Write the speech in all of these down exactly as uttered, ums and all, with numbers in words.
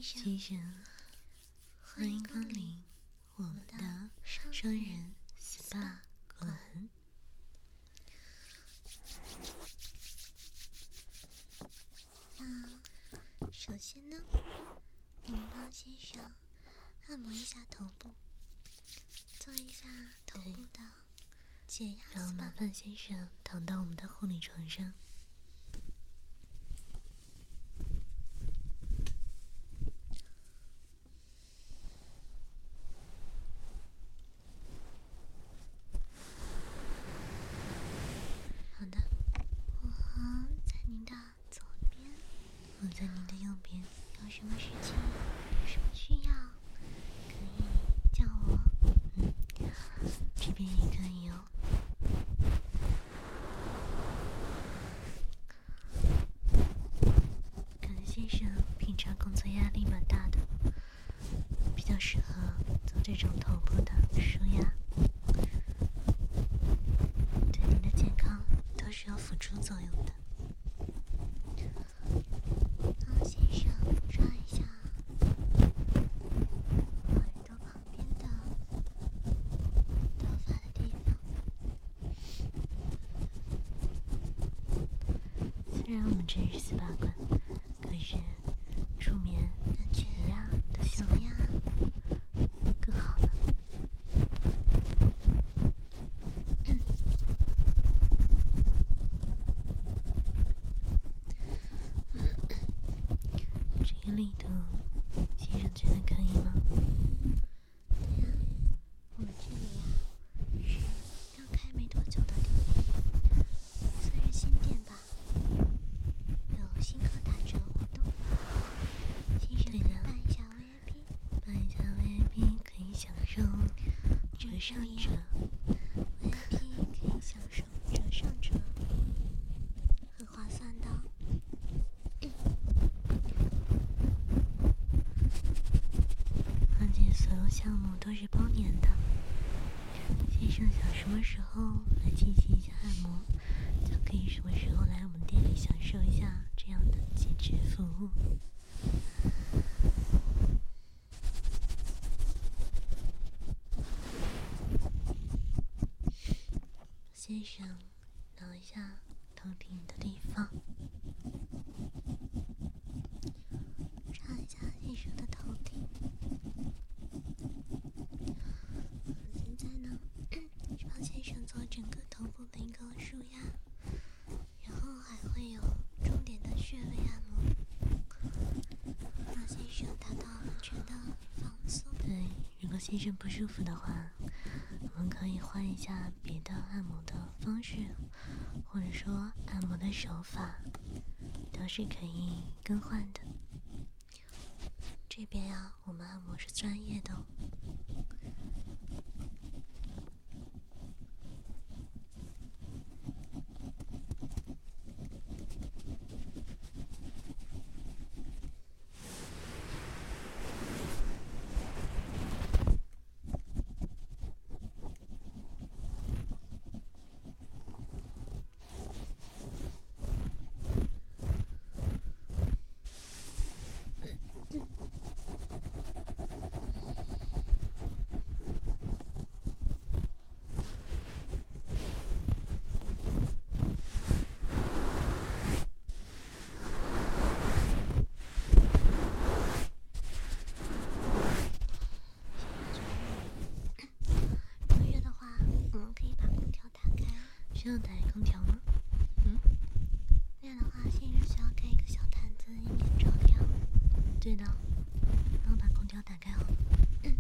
先生，欢迎光临我们的双人 S P A 馆。 那首先呢，我们帮先生按摩一下头部，做一下头部的解压 S P A。 然后麻烦先生躺到我们的护理床上。 好的，我在您的左边， 我在您的右边。 有什么事情，有什么需要，可以叫我。 嗯，这边也可以哦。可能先生平常工作压力蛮大的，比较适合做这种头部的舒压，对您的健康都是有辅助作用的。 帮先生抓一下耳朵旁边的头发的地方。 虽然我们这是 S P A 馆，可是助眠、解压的效果更好了。这个力度，先生觉得可以吗？ 对呀，我们这里呀是刚开没多久的店，算是新店吧，有新客打折活动，先生可以办一下 V I P， 办一下 V I P 可以享受折上折 ，V I P 可以享受折上折，很划算的。 而且所有项目都是包年的。先生想什么时候来进行一下按摩，就可以什么时候来我们店里享受一下这样的极致服务。先生，挠一下头顶的地方， 抓一下先生的头顶。现在呢，是帮先生做整个头部的一个舒压，然后还会有重点的穴位按摩，让先生达到完全的放松。 对，如果先生不舒服的话，我们可以换一下别的按摩的方式，或者说按摩的手法，都是可以更换的。 这边呀，我们按摩是专业的哦。 需要打空调吗？嗯， 那样的话，先生需要盖一个小毯子，以免着凉。 对的，帮我把空调打开好了。 嗯。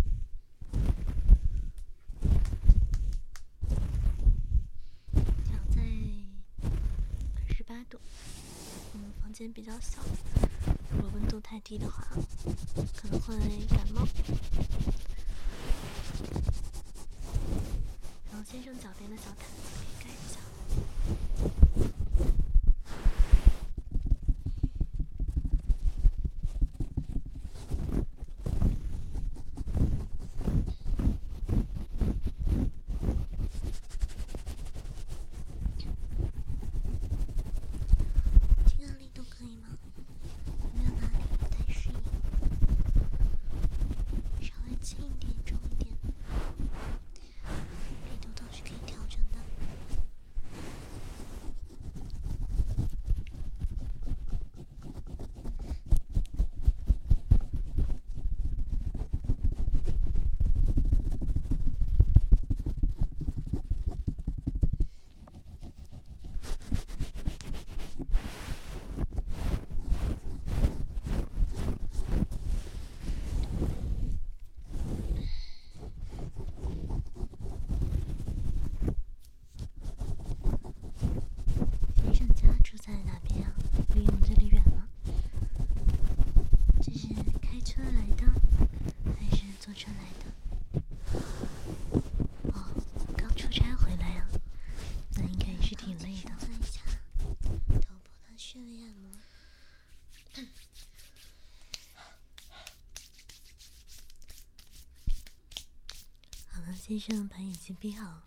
调在二十八度。嗯，房间比较小，如果温度太低的话，可能会感冒。然后先生脚边的小毯子可以盖一下。 这个力度可以吗？有没有哪里不太适应？ 这里按摩。 好了，先生，把眼睛闭好。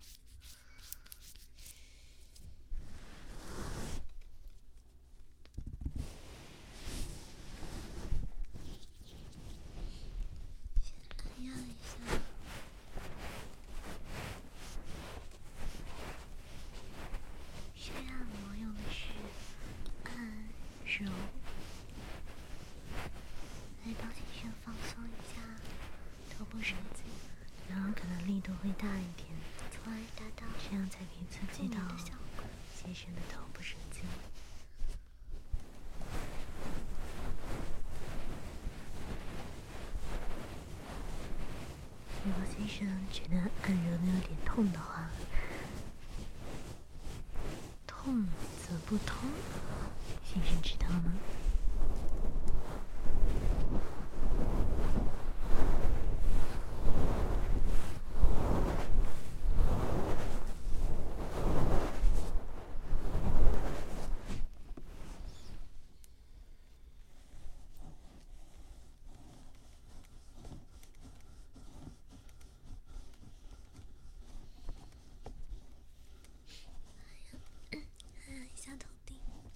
先按压一下。这按摩用的是按揉，来帮先生放松一下头部神经， 然后可能力度会大一点， 从而达到这样才可以刺激到的效果。 先生的头部神经。如果先生觉得按揉的有点痛的话，痛则不通，先生知道吗？ 按一下头顶。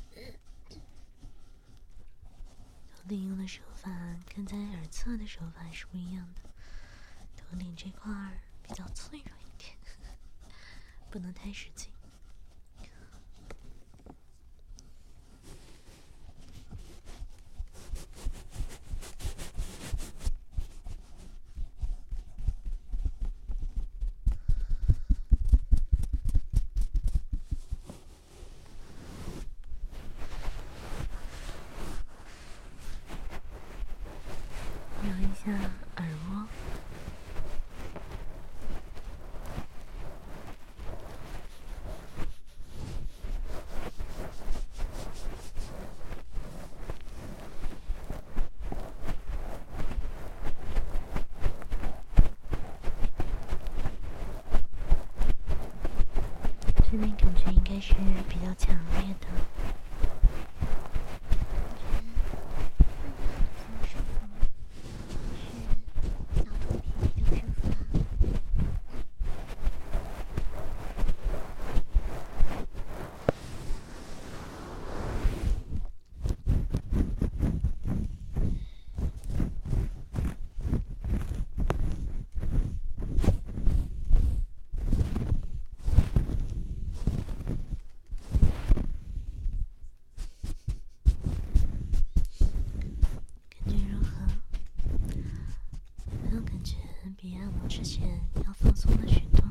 头顶用的手法跟在耳侧的手法是不一样的，头顶这块儿比较脆弱一点，不能太使劲。摇一下耳蜗，这边感觉应该是比较强烈的。比按摩之前要放松了许多。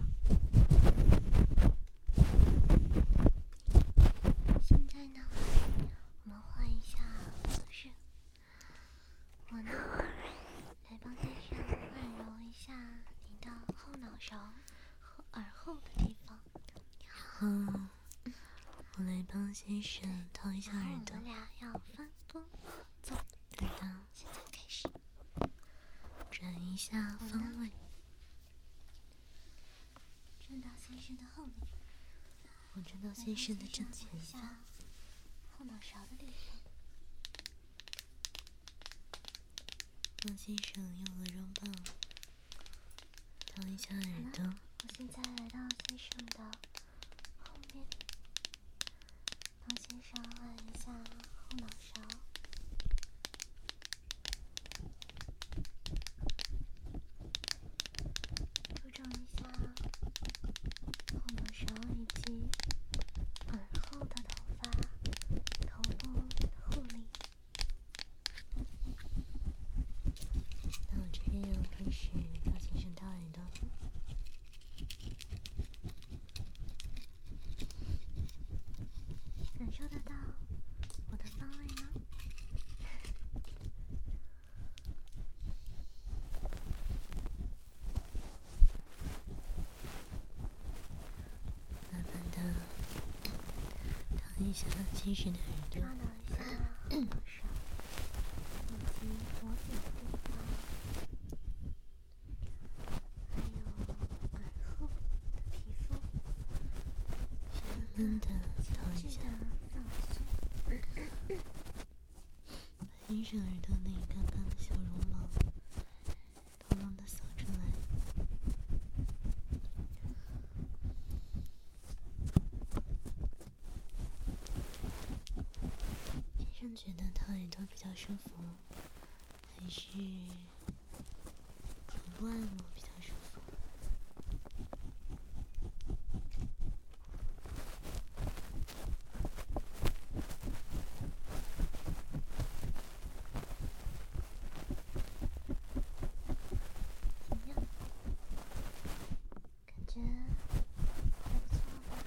现在呢，我们换一下姿势，我呢来帮先生按揉一下你的后脑勺和耳后的地方。 然后我来帮先生掏一下耳朵。 我们俩要分工合作。 对的。 现在开始。 转一下方位， 转到先生的后面。 我转到先生的正前方。 后脑勺的地方。 帮先生用鹅绒棒掏一下耳朵。 我现在来到先生的后面，帮先生按一下后脑勺。注重一下后脑勺以及耳后的头发、头部护理。 那我这边要开始帮先生掏耳朵。 感受得到我的方位吗？ 慢慢的掏一下先生的耳朵， 抓挠一下后脑勺以及脖子的地方，还有耳后的皮肤， 慢慢的掏一下。 放松。 生耳朵那一根根的小绒毛，统统的扫出来。先生觉得掏耳朵比较舒服，还是头部按摩比较舒服？ 怎么样？感觉还不错吧？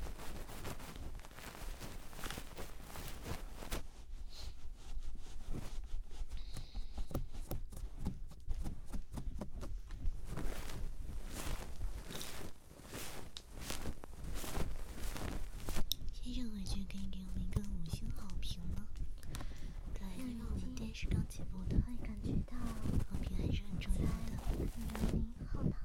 先生回去可以给我们一个五星好评了。对，因为我们店是刚起步的， 会感觉到好评还是很重要的。 在您后脑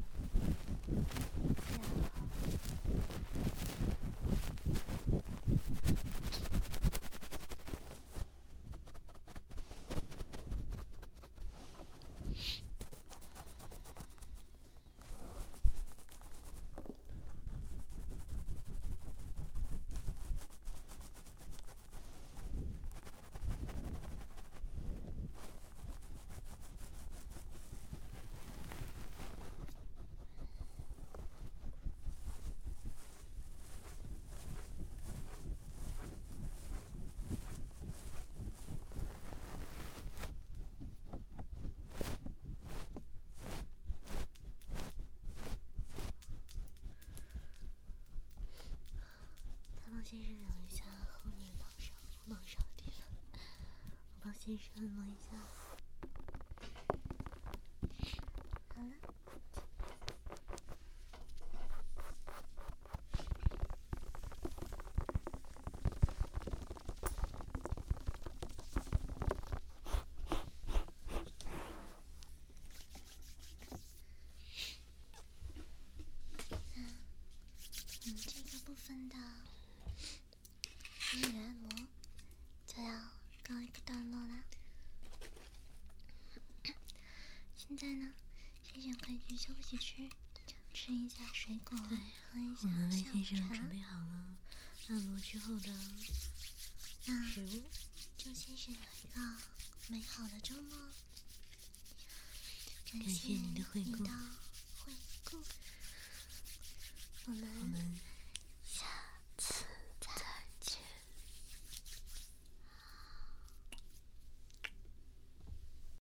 再帮先生揉一下后面脑勺、后脑勺的地方，我帮先生按摩一下。 好了。嗯，这个部分的内按摩就要告一个段落啦。现在呢，先生可以去休息区吃一下水果，喝一下我们为下午茶先生准。备好了按摩之后的那食物。 祝先生有一个美好的周末。感感谢你的惠顾你的惠顾。我们我们